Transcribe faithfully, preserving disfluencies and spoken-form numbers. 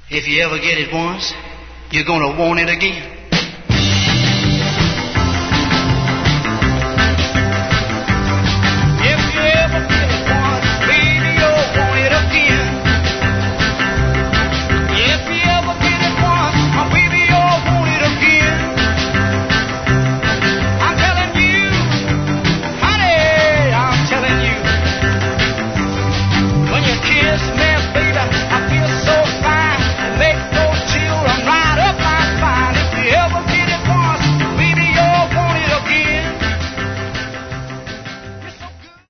If you ever get it once, you're going to want it again.